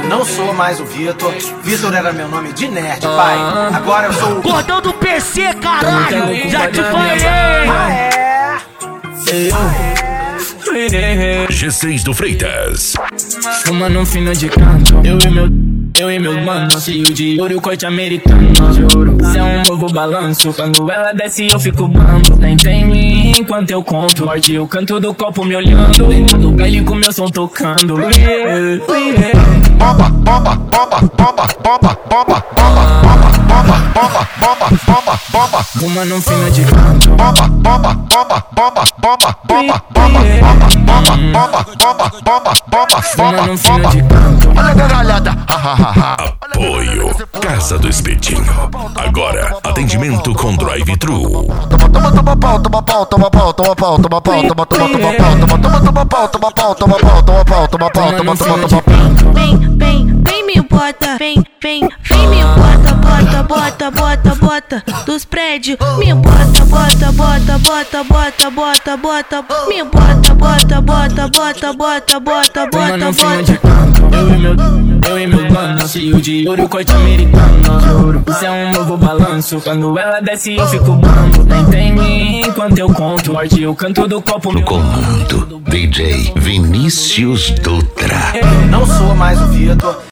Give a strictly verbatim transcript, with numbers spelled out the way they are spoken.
Não sou mais o Vitor. Vitor era meu nome de nerd, pai. Agora eu sou o Gordão do P C, caralho. Já te falei. Ah, é? G seis do Freitas. Fumando um fino de canto. Eu e meu, eu e meu mano, cheio de ouro, corte americano. Cê é um novo balanço. Quando ela desce eu fico bambo. Tentei me enquanto eu conto. Morde o canto do copo me olhando. Dentro do baile com meu som tocando. Yeah, yeah. Bomba, bomba, bomba, bomba, bomba, bomba, bomba, bomba, bomba, bomba, bomba, bomba, bomba. Fumando um fino de canto. Bomba, bomba, bomba, bomba, bomba, bomba, bomba, bomba, bomba, bomba, bomba, bomba, bomba, Fumando um fino bomba. de canto. Olha a gargalhada. Apoio Casa do Espetinho. Agora, atendimento com drive-thru. Toma, toma, toma pau, toma pau, toma pau, toma pau, toma pau, toma, toma, toma pau, toma, toma, toma pau, toma pau, toma pau, toma pau, toma pau, toma, toma, toma pau. Vem, vem, vem me bota, vem, vem, vem me bota, bota, bota, bota, bota dos prédios. Me bota, bota, bota, bota, bota, bota, bota, me bota, bota, bota, bota, bota, bota, Fumando bota, um fino bota. de canto. Eu e meu, eu e meu mano, cheio de ouro, corte americano. Isso é um novo balanço. Quando ela desce eu fico bambo. Tentei me enquanto eu conto. Morde o canto do copo me Comando D J Vinícius Dutra. Não sou mais o Vitor.